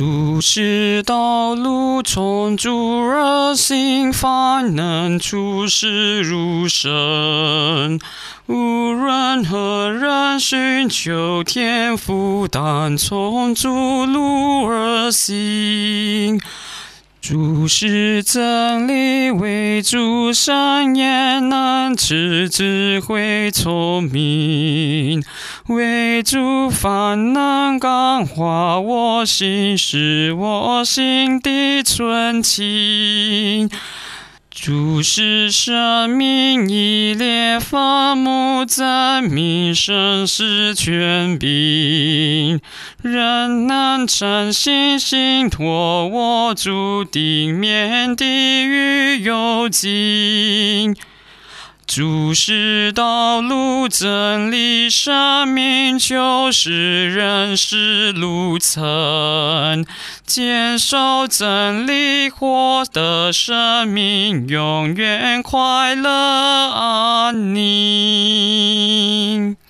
主是道路，从主而行，凡能处世如神。无论何人寻求天父，但从主路而行。主是真理，为主圣言，能赐智慧聪明。为主凡能感化我心，使我心地纯净。主是生命，以烈愤怒证明神是权柄。人能诚心信托我，注定免地狱幽禁。主是道路，真理，生命，就是认识路程。坚守真理，获得生命，永远快乐安宁。